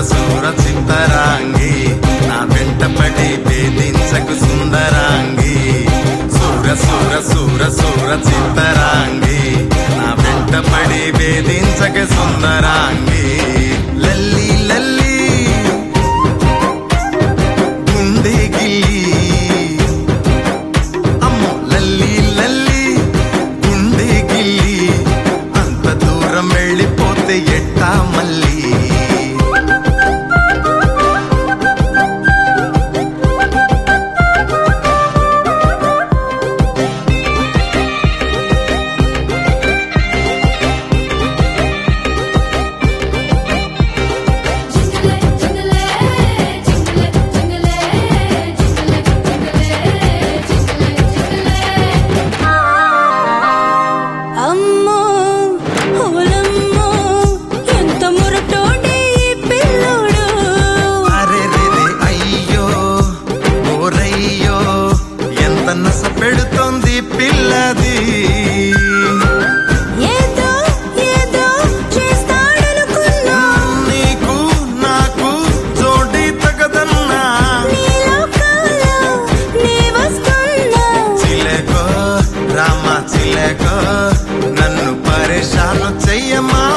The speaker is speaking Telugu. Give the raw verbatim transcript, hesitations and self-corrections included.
సూర చిత్తరాంగి నా వెంట పడి వేధించకు సుందరాంగి సూర సూర సూర సూర చిత్తరాంగి నా వెంట పడి వేధించక సుందరాంగి లల్లి లల్లి గుండె గిల్లి అమ్మో లల్లి లల్లి గుండె గిల్లి అంత దూరం వెళ్ళిపోతే ఎట్టా మళ్ళీ పెడుతోంది పిల్లది ఏదో ఏదో చేస్తాడనుకున్నా నీకు నాకు జోడి తగదన్నా చిలకో రామ చిలకో నన్ను పరేషాను చెయ్యమా